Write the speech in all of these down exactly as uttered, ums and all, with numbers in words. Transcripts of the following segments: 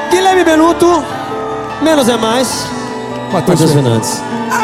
Guilherme Benuto, Menos é Mais, Matheus Fernandes.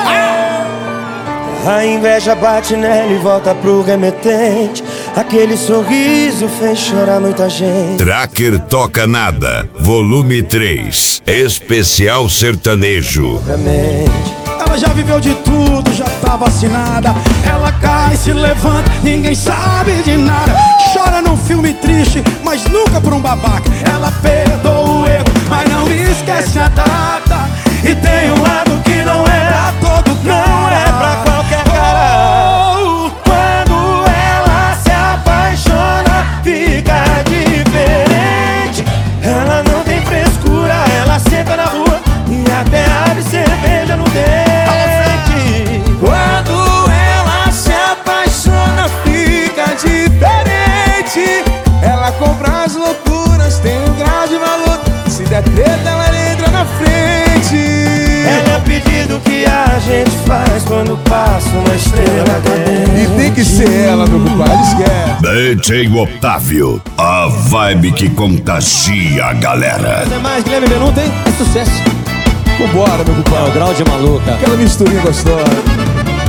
A inveja bate nela e volta pro remetente. Aquele sorriso fez chorar muita gente. Tracker Toca Nada, volume três, especial sertanejo. Ela já viveu de tudo, já tá vacinada. Ela cai, se levanta, ninguém sabe de nada. Chora num filme triste, mas nunca por um babaca. Ela perdoa o erro, mas não esquece a data. E tem um lado que não é a todo cara, não é pra qualquer cara. Oh, quando ela se apaixona, fica diferente. Ela não tem frescura, ela senta na rua e até abre cerveja no dente. Quando ela se apaixona, fica diferente. Ela compra as loucuras, tem um grau de valor. Se der treta, ela entra na frente. Ela é o pedido que a gente faz quando passa uma estrela cadente. E tem que ser ela, meu compadre, esquece. D J Otávio, a vibe que contagia a galera. Menos é Mais, Guilherme Benuto, hein? É sucesso. Vambora, meu É o compadre. grau de maluca. Aquela misturinha gostosa.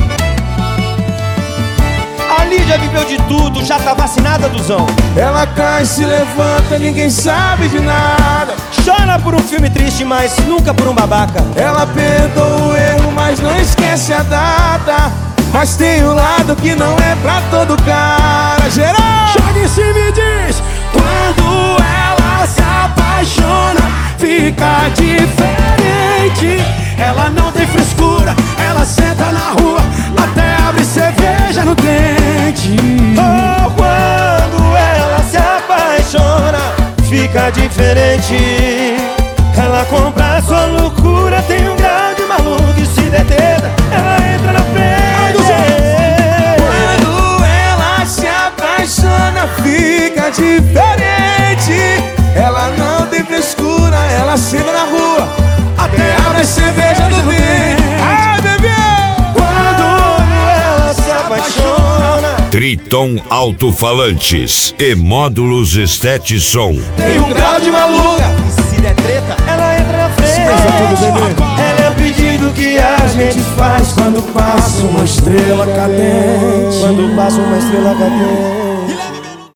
A Lídia viveu de tudo, já tá vacinada, Duzão. Ela cai, se levanta, ninguém sabe de nada. Chora por um filme triste, mas nunca por um babaca. Ela perdoa o erro, mas não esquece a data. Mas tem um lado que não é pra todo cara. Geral! Joga em cima e diz: quando ela se apaixona, fica diferente. Ela não tem frescura, ela senta na rua, até abre cerveja no dente. Oh, quando ela se apaixona, fica diferente. Ela compra a sua loucura, tem um grau de maluco. E se der treta, ela entra na frente. Quando ela se apaixona, fica diferente. Ela não tem frescura, ela senta na rua, até abre cerveja no dente. Ai, bebê! Quando ela se apaixona, Triton Alto-Falantes e módulos Estet Som. tem um grau de maluca. e se der treta, ela entra na frente. Tudo, bebê. Ela é o pedido que a gente faz quando passa uma estrela cadente. Quando passa uma estrela cadente.